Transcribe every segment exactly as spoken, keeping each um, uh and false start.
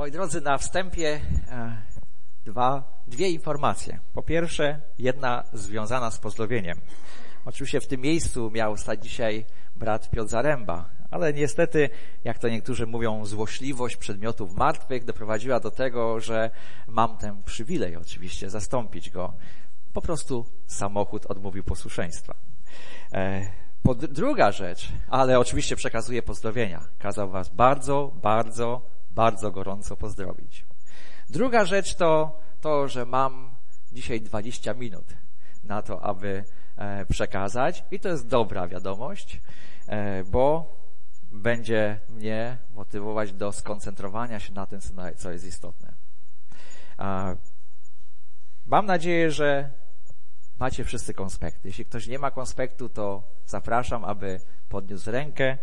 Moi drodzy, na wstępie e, dwa, dwie informacje. Po pierwsze, jedna związana z pozdrowieniem. Oczywiście w tym miejscu miał stać dzisiaj brat Piotr Zaręba, ale niestety, jak to niektórzy mówią, złośliwość przedmiotów martwych doprowadziła do tego, że mam ten przywilej oczywiście zastąpić go. Po prostu samochód odmówił posłuszeństwa. E, po, druga rzecz, ale oczywiście przekazuję pozdrowienia. Kazał was bardzo, bardzo, bardzo gorąco pozdrowić. Druga rzecz to to, że mam dzisiaj dwadzieścia minut na to, aby e, przekazać i to jest dobra wiadomość, e, bo będzie mnie motywować do skoncentrowania się na tym, co jest istotne. E, mam nadzieję, że macie wszyscy konspekty. Jeśli ktoś nie ma konspektu, to zapraszam, aby podniósł rękę.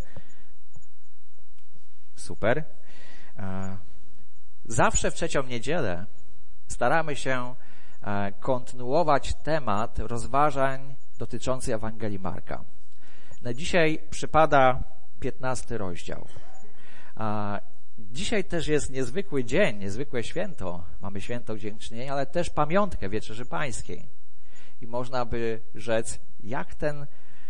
Super. Zawsze w trzecią niedzielę staramy się kontynuować temat rozważań dotyczących Ewangelii Marka. Na dzisiaj przypada piętnasty rozdział. Dzisiaj też jest niezwykły dzień, niezwykłe święto. Mamy święto Dziękczynienia, ale też pamiątkę Wieczerzy Pańskiej. I można by rzec, jak ten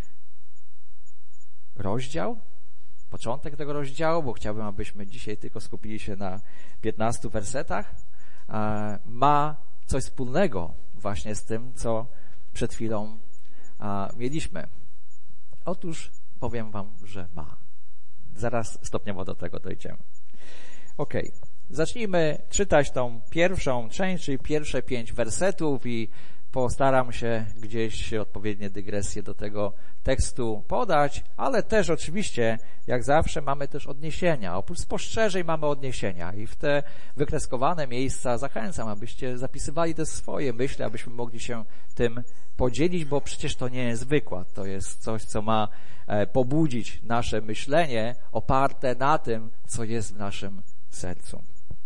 rozdział, początek tego rozdziału, bo chciałbym, abyśmy dzisiaj tylko skupili się na piętnastu wersetach, ma coś wspólnego właśnie z tym, co przed chwilą mieliśmy. Otóż powiem wam, że ma. Zaraz stopniowo do tego dojdziemy. Okej. Okay. Zacznijmy czytać tą pierwszą część, czyli pierwsze pięć wersetów i postaram się gdzieś odpowiednie dygresje do tego tekstu podać, ale też oczywiście, jak zawsze, mamy też odniesienia. Oprócz spostrzeżeń mamy odniesienia i w te wykreskowane miejsca zachęcam, abyście zapisywali te swoje myśli, abyśmy mogli się tym podzielić, bo przecież to nie jest wykład. To jest coś, co ma pobudzić nasze myślenie oparte na tym, co jest w naszym sercu.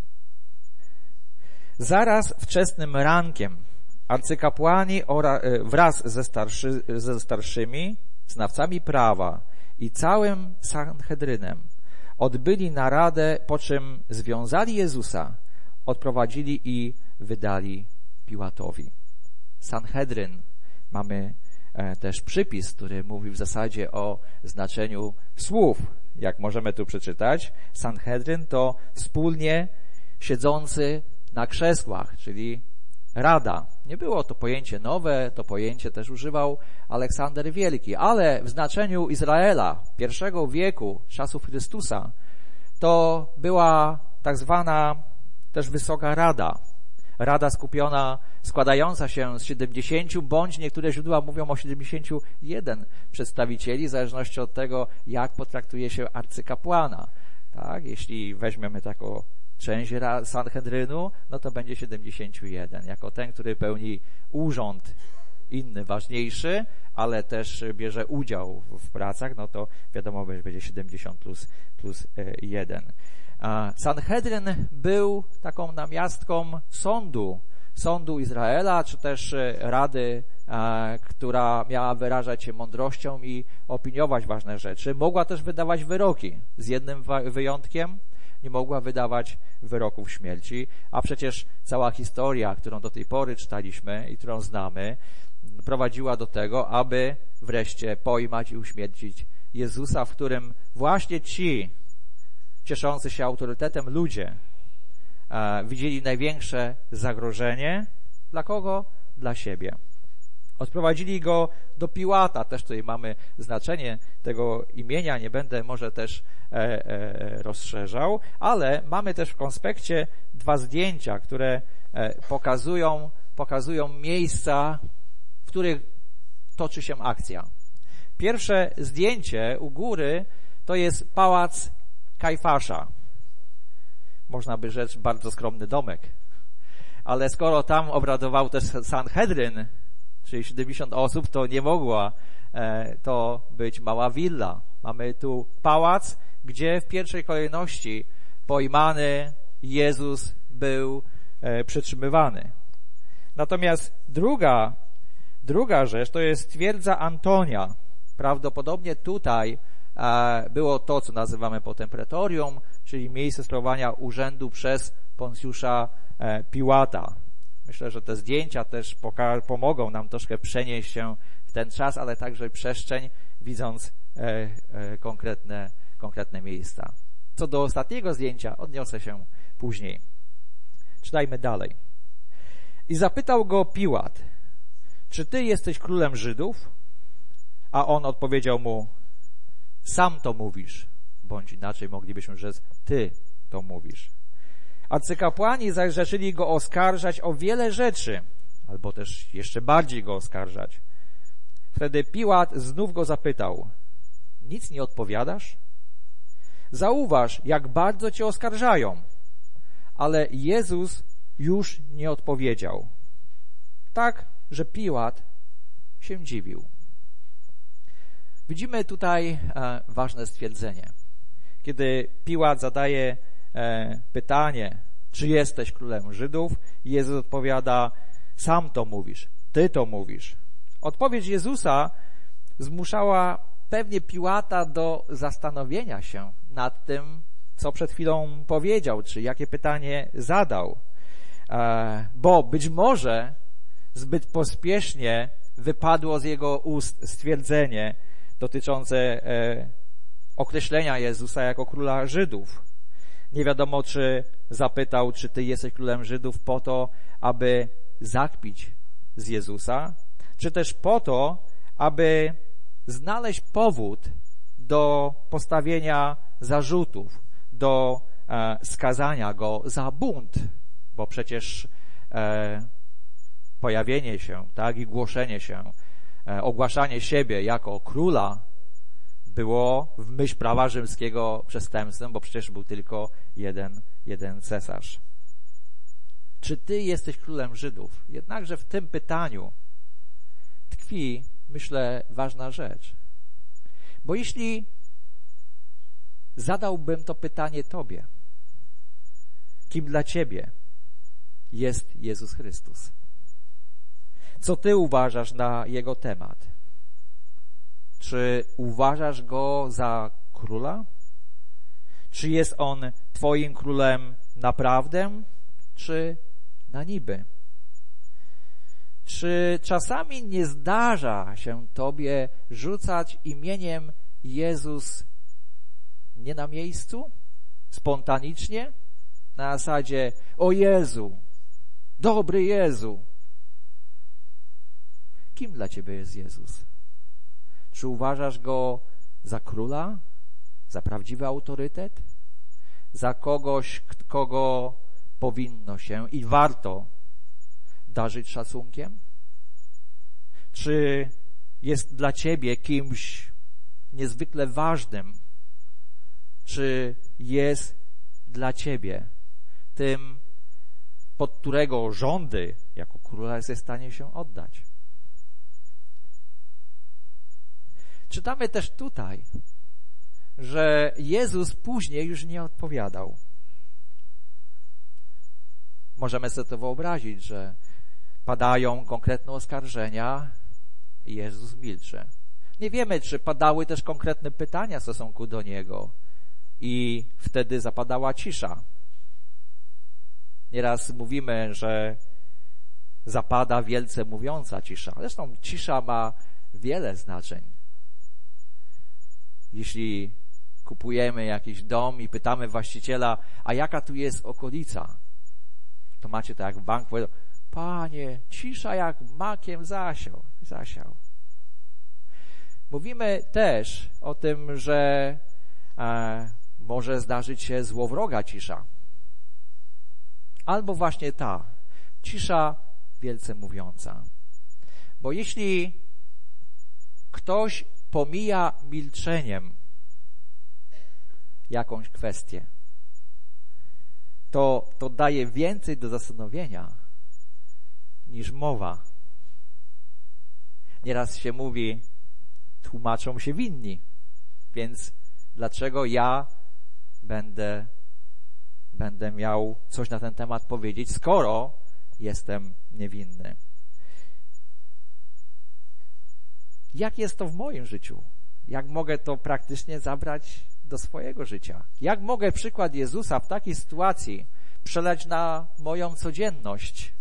Zaraz wczesnym rankiem arcykapłani wraz ze, starszy, ze starszymi, znawcami prawa i całym Sanhedrynem odbyli naradę, po czym związali Jezusa, odprowadzili i wydali Piłatowi. Sanhedryn. Mamy też przypis, który mówi w zasadzie o znaczeniu słów. Jak możemy tu przeczytać, Sanhedryn to wspólnie siedzący na krzesłach, czyli Rada. Nie było to pojęcie nowe, to pojęcie też używał Aleksander Wielki, ale w znaczeniu Izraela pierwszego wieku, czasów Chrystusa, to była tak zwana też Wysoka Rada. Rada skupiona, składająca się z siedemdziesięciu, bądź niektóre źródła mówią o siedemdziesięciu jeden przedstawicieli, w zależności od tego, jak potraktuje się arcykapłana. Tak? Jeśli weźmiemy taką część Sanhedrynu, no to będzie siedemdziesiąt jeden. Jako ten, który pełni urząd inny, ważniejszy, ale też bierze udział w pracach, no to wiadomo, że będzie siedemdziesiąt plus, plus jeden. Sanhedryn był taką namiastką sądu, sądu Izraela, czy też rady, która miała wyrażać się mądrością i opiniować ważne rzeczy. Mogła też wydawać wyroki, z jednym wyjątkiem. Nie mogła wydawać wyroków śmierci, a przecież cała historia, którą do tej pory czytaliśmy i którą znamy, prowadziła do tego, aby wreszcie pojmać i uśmiercić Jezusa, w którym właśnie ci cieszący się autorytetem ludzie e, widzieli największe zagrożenie. Dla kogo? Dla siebie. Odprowadzili go do Piłata, też tutaj mamy znaczenie tego imienia, nie będę może też e, e, rozszerzał, ale mamy też w konspekcie dwa zdjęcia, które e, pokazują, pokazują miejsca, w których toczy się akcja. Pierwsze zdjęcie u góry to jest pałac Kajfasza. Można by rzec bardzo skromny domek, ale skoro tam obradował też Sanhedryn, czyli siedemdziesiąt osób, to nie mogła e, to być mała willa. Mamy tu pałac, gdzie w pierwszej kolejności pojmany Jezus był e, przetrzymywany. Natomiast druga, druga rzecz to jest twierdza Antonia. Prawdopodobnie tutaj e, było to, co nazywamy potem pretorium, czyli miejsce sprawowania urzędu przez Poncjusza Piłata. Myślę, że te zdjęcia też pomogą nam troszkę przenieść się w ten czas, ale także przestrzeń, widząc konkretne, konkretne miejsca. Co do ostatniego zdjęcia, odniosę się później. Czytajmy dalej. I zapytał go Piłat, czy ty jesteś królem Żydów? A on odpowiedział mu, sam to mówisz, bądź inaczej moglibyśmy rzec, ty to mówisz. Arcykapłani zaś zaczęli go oskarżać o wiele rzeczy, albo też jeszcze bardziej go oskarżać. Wtedy Piłat znów go zapytał, nic nie odpowiadasz? Zauważ, jak bardzo cię oskarżają. Ale Jezus już nie odpowiedział. Tak, że Piłat się dziwił. Widzimy tutaj e, ważne stwierdzenie. Kiedy Piłat zadaje e, pytanie, czy jesteś królem Żydów, Jezus odpowiada, sam to mówisz, ty to mówisz. Odpowiedź Jezusa zmuszała pewnie Piłata do zastanowienia się nad tym, co przed chwilą powiedział, czy jakie pytanie zadał. E, bo być może zbyt pospiesznie wypadło z jego ust stwierdzenie dotyczące e, określenia Jezusa jako króla Żydów. Nie wiadomo, czy zapytał, czy ty jesteś królem Żydów po to, aby zakpić z Jezusa, czy też po to, aby znaleźć powód do postawienia zarzutów, do e, skazania go za bunt, bo przecież e, pojawienie się, tak, i głoszenie się, e, ogłaszanie siebie jako króla było w myśl prawa rzymskiego przestępstwem, bo przecież był tylko jeden, jeden cesarz. Czy ty jesteś królem Żydów? Jednakże w tym pytaniu tkwi, myślę, ważna rzecz. Bo jeśli zadałbym to pytanie tobie, kim dla ciebie jest Jezus Chrystus? Co ty uważasz na Jego temat? Czy uważasz Go za króla? Czy jest On twoim królem naprawdę, czy na niby? Czy czasami nie zdarza się tobie rzucać imieniem Jezus nie na miejscu, spontanicznie, na zasadzie o Jezu, dobry Jezu? Kim dla ciebie jest Jezus? Czy uważasz Go za króla, za prawdziwy autorytet, za kogoś, kogo powinno się i warto darzyć szacunkiem? Czy jest dla ciebie kimś niezwykle ważnym? Czy jest dla ciebie tym, pod którego rządy jako króla jest w stanie się oddać? Czytamy też tutaj, że Jezus później już nie odpowiadał. Możemy sobie to wyobrazić, że padają konkretne oskarżenia i Jezus milczy. Nie wiemy, czy padały też konkretne pytania w stosunku do Niego i wtedy zapadała cisza. Nieraz mówimy, że zapada wielce mówiąca cisza. Zresztą cisza ma wiele znaczeń. Jeśli kupujemy jakiś dom i pytamy właściciela, a jaka tu jest okolica, to macie tak jak w banku, powiedzą, panie, cisza jak makiem zasiał. zasiał. Mówimy też o tym, że e, może zdarzyć się złowroga cisza. Albo właśnie ta, cisza wielce mówiąca. Bo jeśli ktoś pomija milczeniem jakąś kwestię, to, to daje więcej do zastanowienia niż mowa. Nieraz się mówi, tłumaczą się winni, więc dlaczego ja będę, będę miał coś na ten temat powiedzieć, skoro jestem niewinny? Jak jest to w moim życiu? Jak mogę to praktycznie zabrać do swojego życia. Jak mogę przykład Jezusa w takiej sytuacji przelać na moją codzienność?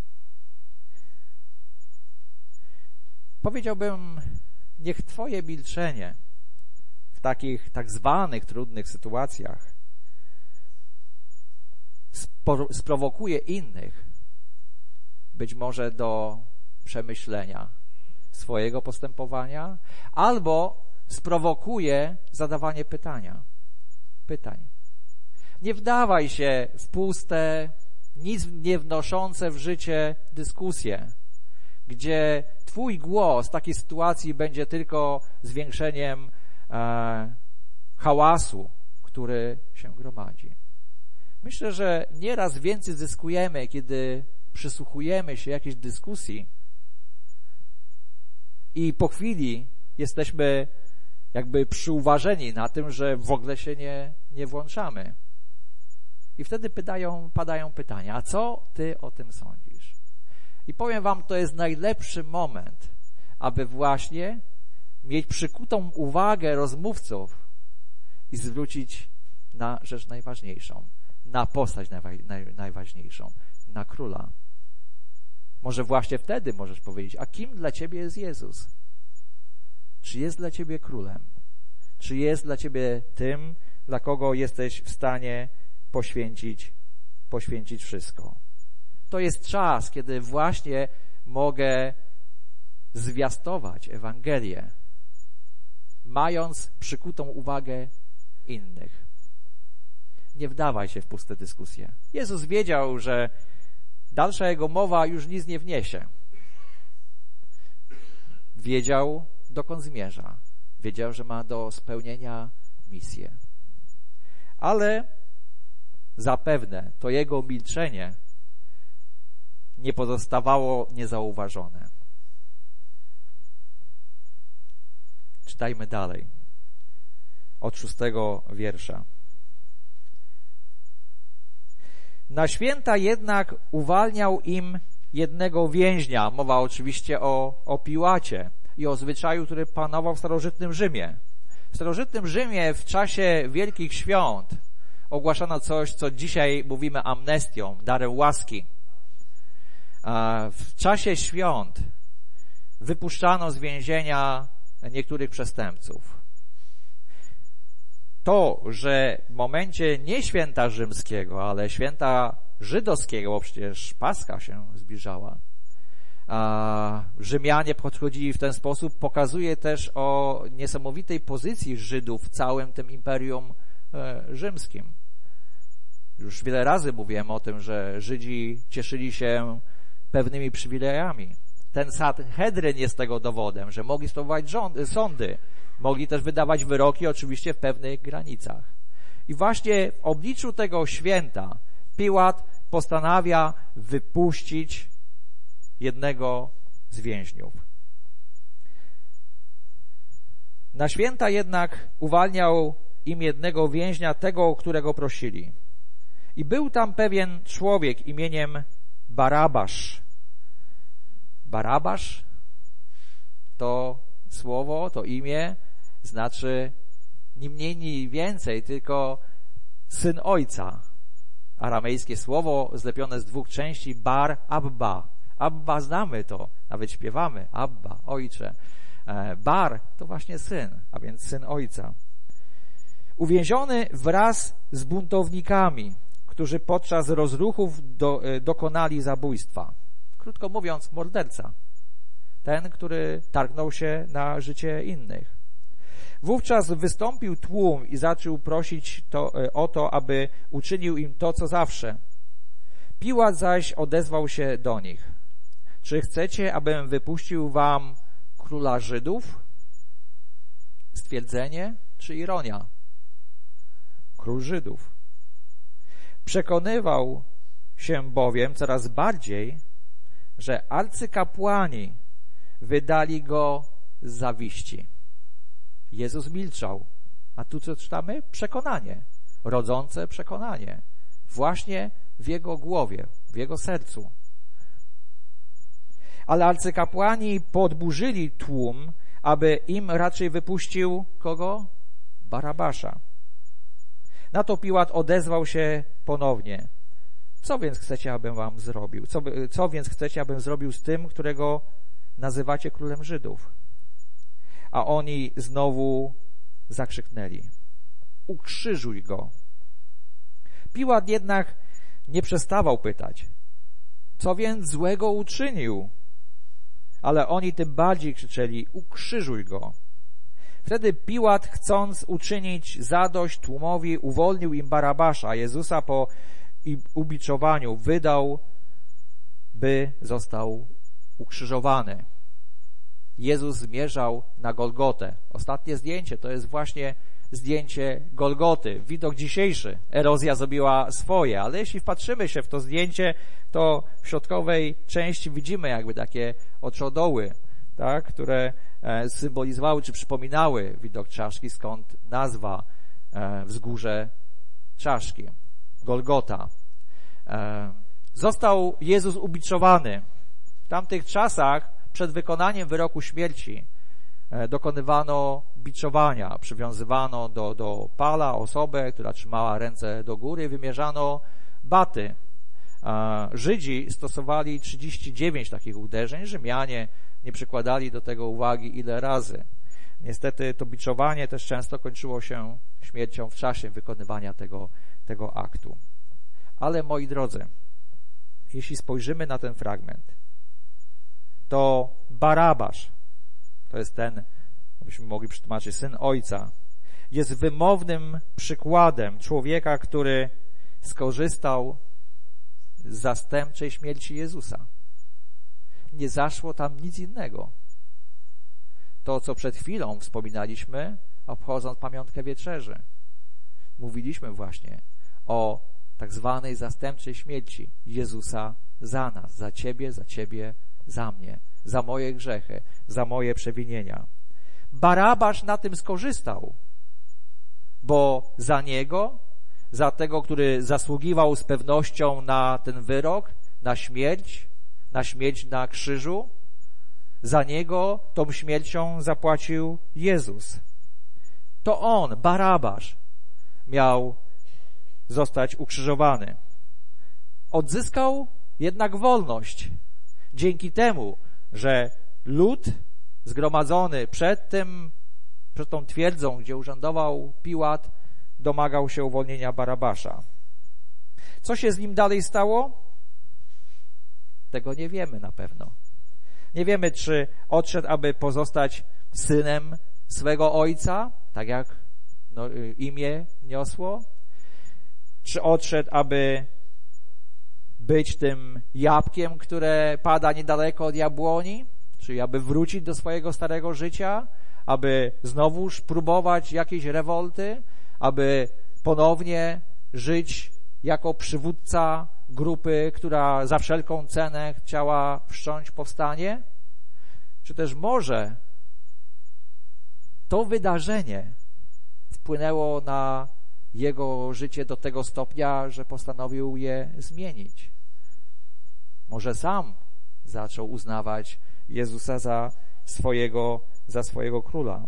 Powiedziałbym, niech Twoje milczenie w takich tak zwanych trudnych sytuacjach spro- sprowokuje innych być może do przemyślenia swojego postępowania, albo sprowokuje zadawanie pytania. Pytań. Nie wdawaj się w puste, nic nie wnoszące w życie dyskusje, gdzie Twój głos w takiej sytuacji będzie tylko zwiększeniem e, hałasu, który się gromadzi. Myślę, że nieraz więcej zyskujemy, kiedy przysłuchujemy się jakiejś dyskusji i po chwili jesteśmy jakby przyuważeni na tym, że w ogóle się nie, nie włączamy. I wtedy pytają, padają pytania, a co Ty o tym sądzisz? I powiem Wam, to jest najlepszy moment, aby właśnie mieć przykutą uwagę rozmówców i zwrócić na rzecz najważniejszą, na postać najwa- naj- najważniejszą, na króla. Może właśnie wtedy możesz powiedzieć, a kim dla Ciebie jest Jezus? Czy jest dla Ciebie królem? Czy jest dla Ciebie tym, dla kogo jesteś w stanie poświęcić, poświęcić wszystko? To jest czas, kiedy właśnie mogę zwiastować Ewangelię, mając przykutą uwagę innych. Nie wdawaj się w puste dyskusje. Jezus wiedział, że dalsza Jego mowa już nic nie wniesie. Wiedział, dokąd zmierza. Wiedział, że ma do spełnienia misję. Ale zapewne to Jego milczenie nie pozostawało niezauważone. Czytajmy dalej. Od szóstego wiersza. Na święta jednak uwalniał im jednego więźnia. Mowa oczywiście o, o Piłacie i o zwyczaju, który panował w starożytnym Rzymie. W starożytnym Rzymie w czasie wielkich świąt ogłaszano coś, co dzisiaj mówimy amnestią, darem łaski. W czasie świąt wypuszczano z więzienia niektórych przestępców. To, że w momencie nie święta rzymskiego, ale święta żydowskiego, bo przecież Paska się zbliżała, a Rzymianie podchodzili w ten sposób, pokazuje też o niesamowitej pozycji Żydów w całym tym imperium e, rzymskim. Już wiele razy mówiłem o tym, że Żydzi cieszyli się pewnymi przywilejami. Ten Sanhedryn jest tego dowodem, że mogli sprawować rządy, sądy, mogli też wydawać wyroki, oczywiście w pewnych granicach. I właśnie w obliczu tego święta Piłat postanawia wypuścić jednego z więźniów. Na święta jednak uwalniał im jednego więźnia, tego, którego prosili. I był tam pewien człowiek imieniem Barabasz. Barabasz to słowo, to imię znaczy ni mniej, ni więcej, tylko syn ojca. Aramejskie słowo zlepione z dwóch części, bar, abba. Abba znamy to, nawet śpiewamy, abba, ojcze. Bar to właśnie syn, a więc syn ojca. Uwięziony wraz z buntownikami, którzy podczas rozruchów do, dokonali zabójstwa. Krótko mówiąc, morderca. Ten, który targnął się na życie innych. Wówczas wystąpił tłum i zaczął prosić to, o to, aby uczynił im to, co zawsze. Piłat zaś odezwał się do nich. Czy chcecie, abym wypuścił wam króla Żydów? Stwierdzenie czy ironia? Król Żydów. Przekonywał się bowiem coraz bardziej, że arcykapłani wydali go z zawiści. Jezus milczał, a tu co czytamy? Przekonanie, rodzące przekonanie. Właśnie w jego głowie, w jego sercu. Ale arcykapłani podburzyli tłum, aby im raczej wypuścił kogo? Barabasza. Na to Piłat odezwał się ponownie. Co więc chcecie, abym wam zrobił? Co, co więc chcecie, abym zrobił z tym, którego nazywacie królem Żydów? A oni znowu zakrzyknęli: ukrzyżuj go. Piłat jednak nie przestawał pytać: co więc złego uczynił? Ale oni tym bardziej krzyczeli: ukrzyżuj go. Wtedy Piłat, chcąc uczynić zadość tłumowi, uwolnił im Barabasza, a Jezusa po ubiczowaniu wydał, by został ukrzyżowany. Jezus zmierzał na Golgotę. Ostatnie zdjęcie to jest właśnie zdjęcie Golgoty. Widok dzisiejszy. Erozja zrobiła swoje, ale jeśli wpatrzymy się w to zdjęcie, to w środkowej części widzimy jakby takie oczodoły, tak, które symbolizowały czy przypominały widok czaszki, skąd nazwa wzgórze czaszki. Golgota. Został Jezus ubiczowany. W tamtych czasach przed wykonaniem wyroku śmierci dokonywano biczowania, przywiązywano do, do pala osobę, która trzymała ręce do góry, wymierzano baty. Żydzi stosowali trzydzieści dziewięć takich uderzeń, Rzymianie nie przykładali do tego uwagi ile razy. Niestety to biczowanie też często kończyło się śmiercią w czasie wykonywania tego, tego aktu. Ale moi drodzy, jeśli spojrzymy na ten fragment, to Barabasz, to jest ten, byśmy mogli przetłumaczyć, syn ojca, jest wymownym przykładem człowieka, który skorzystał z zastępczej śmierci Jezusa. Nie zaszło tam nic innego. To, co przed chwilą wspominaliśmy, obchodząc pamiątkę wieczerzy. Mówiliśmy właśnie o tak zwanej zastępczej śmierci Jezusa za nas, za ciebie, za ciebie, za mnie, za moje grzechy, za moje przewinienia. Barabasz na tym skorzystał, bo za niego, za tego, który zasługiwał z pewnością na ten wyrok, na śmierć, na śmierć na krzyżu, za niego tą śmiercią zapłacił Jezus. To on, Barabasz, miał zostać ukrzyżowany. Odzyskał jednak wolność dzięki temu, że lud zgromadzony przed tym, przed tą twierdzą, gdzie urzędował Piłat, domagał się uwolnienia Barabasza. Co się z nim dalej stało? Tego nie wiemy na pewno. Nie wiemy, czy odszedł, aby pozostać synem swego ojca, tak jak no, imię niosło, czy odszedł, aby być tym jabłkiem, które pada niedaleko od jabłoni, czyli aby wrócić do swojego starego życia, aby znowuż próbować jakiejś rewolty, aby ponownie żyć jako przywódca grupy, która za wszelką cenę chciała wszcząć powstanie? Czy też może to wydarzenie wpłynęło na jego życie do tego stopnia, że postanowił je zmienić? Może sam zaczął uznawać Jezusa za swojego, za swojego króla.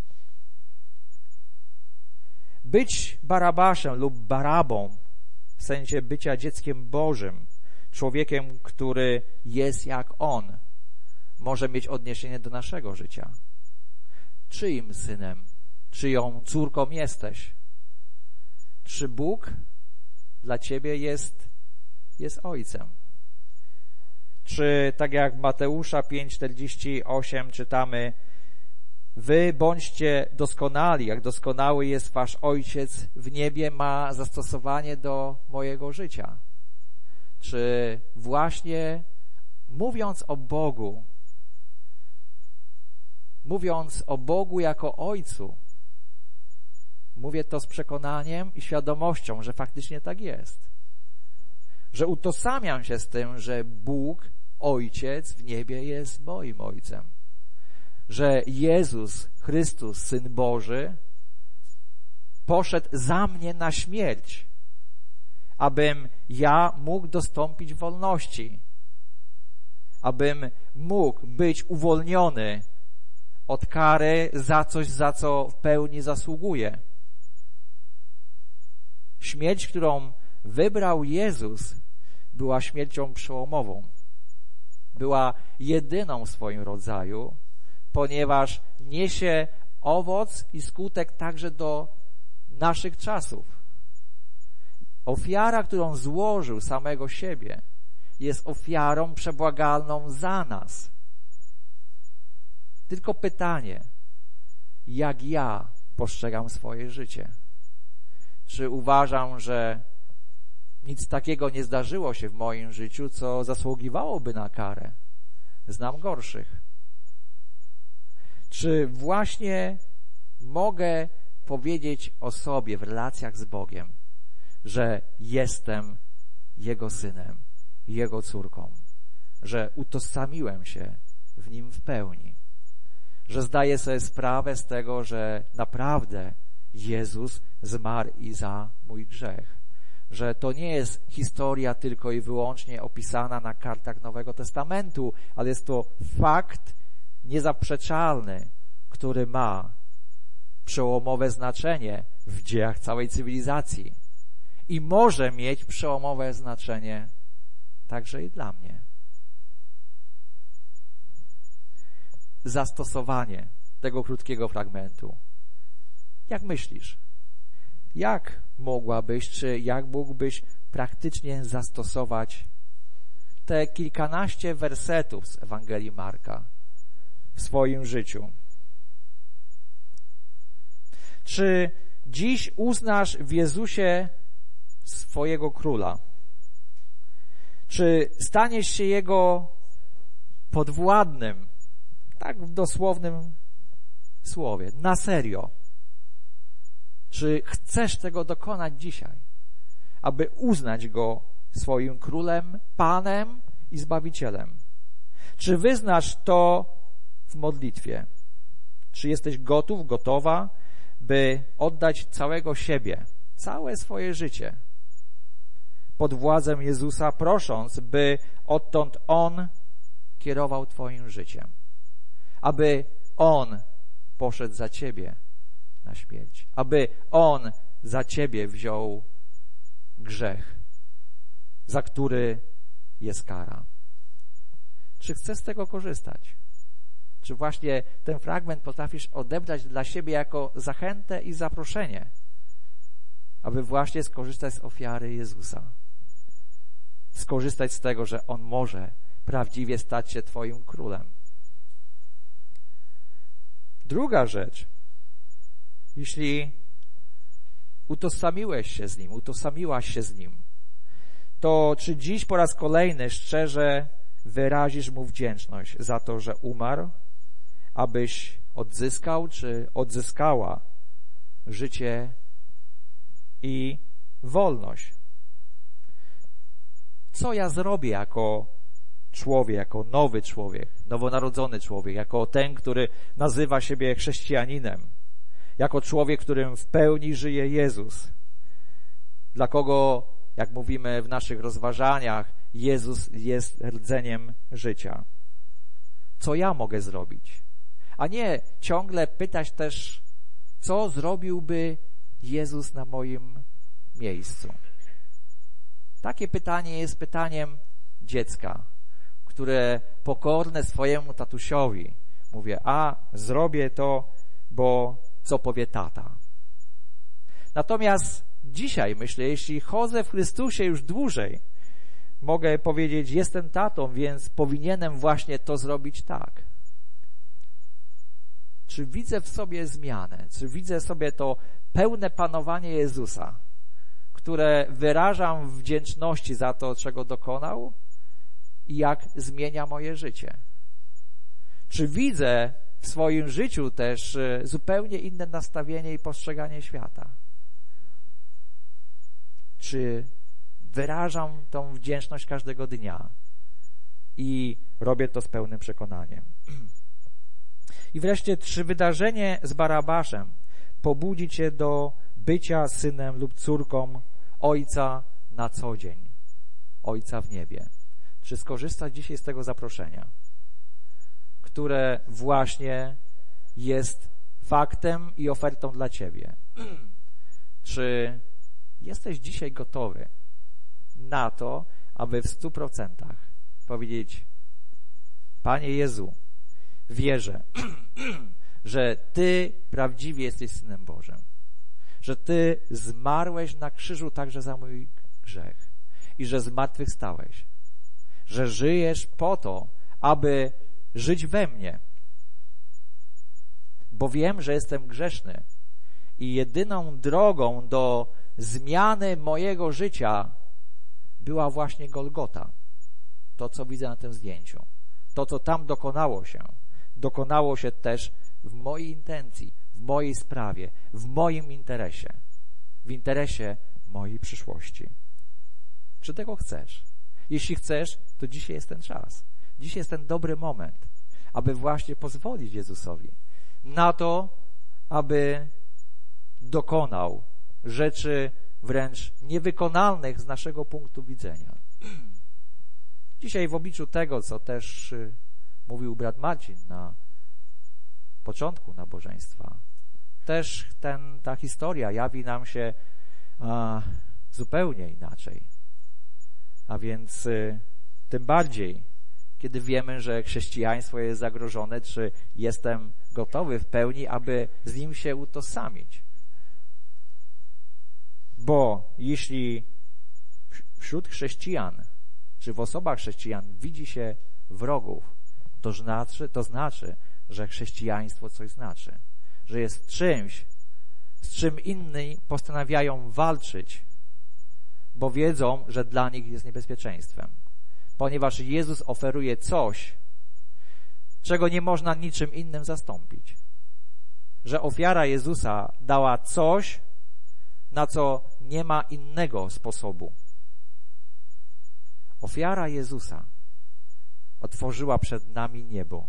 Być Barabaszem lub Barabą w sensie bycia dzieckiem Bożym, człowiekiem, który jest jak On, może mieć odniesienie do naszego życia. Czyim synem, czyją córką jesteś? Czy Bóg dla ciebie jest, jest Ojcem? Czy tak jak Mateusza pięć czterdzieści osiem czytamy: wy bądźcie doskonali, jak doskonały jest wasz Ojciec w niebie, ma zastosowanie do mojego życia? Czy właśnie mówiąc o Bogu, mówiąc o Bogu jako Ojcu, mówię to z przekonaniem i świadomością, że faktycznie tak jest. Że utożsamiam się z tym, że Bóg, Ojciec w niebie jest moim Ojcem. Że Jezus Chrystus, Syn Boży, poszedł za mnie na śmierć, abym ja mógł dostąpić wolności, abym mógł być uwolniony od kary za coś, za co w pełni zasługuję. Śmierć, którą wybrał Jezus, była śmiercią przełomową. Była jedyną w swoim rodzaju, ponieważ niesie owoc i skutek także do naszych czasów. Ofiara, którą złożył samego siebie, jest ofiarą przebłagalną za nas. Tylko pytanie, jak ja postrzegam swoje życie? Czy uważam, że nic takiego nie zdarzyło się w moim życiu, co zasługiwałoby na karę? Znam gorszych. Czy właśnie mogę powiedzieć o sobie w relacjach z Bogiem, że jestem Jego synem, Jego córką, że utożsamiłem się w Nim w pełni, że zdaję sobie sprawę z tego, że naprawdę Jezus zmarł i za mój grzech, że to nie jest historia tylko i wyłącznie opisana na kartach Nowego Testamentu, ale jest to fakt niezaprzeczalny, który ma przełomowe znaczenie w dziejach całej cywilizacji i może mieć przełomowe znaczenie także i dla mnie. Zastosowanie tego krótkiego fragmentu. Jak myślisz? Jak mogłabyś, czy jak mógłbyś praktycznie zastosować te kilkanaście wersetów z Ewangelii Marka w swoim życiu? Czy dziś uznasz w Jezusie swojego króla? Czy staniesz się Jego podwładnym, tak w dosłownym słowie, na serio? Czy chcesz tego dokonać dzisiaj, aby uznać Go swoim królem, Panem i Zbawicielem? Czy wyznasz to w modlitwie? Czy jesteś gotów, gotowa, by oddać całego siebie, całe swoje życie pod władzę Jezusa, prosząc, by odtąd On kierował Twoim życiem, aby On poszedł za Ciebie na śmierć, aby On za Ciebie wziął grzech, za który jest kara. Czy chcesz z tego korzystać? Czy właśnie ten fragment potrafisz odebrać dla siebie jako zachętę i zaproszenie, aby właśnie skorzystać z ofiary Jezusa? Skorzystać z tego, że On może prawdziwie stać się Twoim królem. Druga rzecz, jeśli utożsamiłeś się z Nim, utożsamiłaś się z Nim, to czy dziś po raz kolejny szczerze wyrazisz Mu wdzięczność za to, że umarł, abyś odzyskał czy odzyskała życie i wolność? Co ja zrobię jako człowiek, jako nowy człowiek, nowonarodzony człowiek, jako ten, który nazywa siebie chrześcijaninem, jako człowiek, którym w pełni żyje Jezus, dla kogo, jak mówimy w naszych rozważaniach, Jezus jest rdzeniem życia? Co ja mogę zrobić? A nie ciągle pytać też, co zrobiłby Jezus na moim miejscu. Takie pytanie jest pytaniem dziecka, które pokorne swojemu tatusiowi mówię, a zrobię to, bo co powie tata. Natomiast dzisiaj, myślę, jeśli chodzę w Chrystusie już dłużej, mogę powiedzieć, jestem tatą, więc powinienem właśnie to zrobić tak. Czy widzę w sobie zmianę? Czy widzę w sobie to pełne panowanie Jezusa, które wyrażam w wdzięczności za to, czego dokonał i jak zmienia moje życie? Czy widzę w swoim życiu też zupełnie inne nastawienie i postrzeganie świata? Czy wyrażam tą wdzięczność każdego dnia i robię to z pełnym przekonaniem? I wreszcie, czy wydarzenie z Barabaszem pobudzi Cię do bycia synem lub córką Ojca na co dzień, Ojca w niebie? Czy skorzystasz dzisiaj z tego zaproszenia, które właśnie jest faktem i ofertą dla Ciebie? Czy jesteś dzisiaj gotowy na to, aby w stu procentach powiedzieć: Panie Jezu, wierzę, że Ty prawdziwie jesteś Synem Bożym, że Ty zmarłeś na krzyżu także za mój grzech i że zmartwychwstałeś, że żyjesz po to, aby żyć we mnie, bo wiem, że jestem grzeszny i jedyną drogą do zmiany mojego życia była właśnie Golgota. To, co widzę na tym zdjęciu. To, co tam dokonało się, dokonało się też w mojej intencji, w mojej sprawie, w moim interesie, w interesie mojej przyszłości. Czy tego chcesz? Jeśli chcesz, to dzisiaj jest ten czas. Dzisiaj jest ten dobry moment, aby właśnie pozwolić Jezusowi na to, aby dokonał rzeczy wręcz niewykonalnych z naszego punktu widzenia. Dzisiaj w obliczu tego, co też mówił brat Marcin na początku nabożeństwa, też ten, ta historia jawi nam się a, zupełnie inaczej. A więc y, tym bardziej, kiedy wiemy, że chrześcijaństwo jest zagrożone, czy jestem gotowy w pełni, aby z nim się utożsamić. Bo jeśli wśród chrześcijan, czy w osobach chrześcijan widzi się wrogów, to znaczy, to znaczy, że chrześcijaństwo coś znaczy, że jest czymś, z czym inni postanawiają walczyć, bo wiedzą, że dla nich jest niebezpieczeństwem. Ponieważ Jezus oferuje coś, czego nie można niczym innym zastąpić. Że ofiara Jezusa dała coś, na co nie ma innego sposobu. Ofiara Jezusa otworzyła przed nami niebo.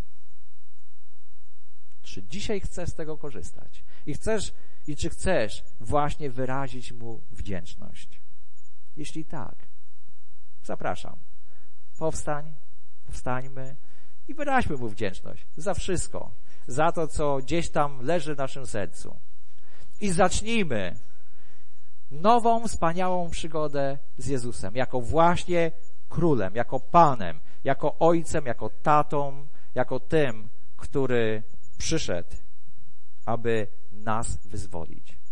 Czy dzisiaj chcesz z tego korzystać? I chcesz, i czy chcesz właśnie wyrazić Mu wdzięczność? Jeśli tak, zapraszam. Powstań, powstańmy i wyraźmy Mu wdzięczność za wszystko, za to, co gdzieś tam leży w naszym sercu. I zacznijmy nową, wspaniałą przygodę z Jezusem, jako właśnie Królem, jako Panem, jako Ojcem, jako Tatą, jako tym, który przyszedł, aby nas wyzwolić.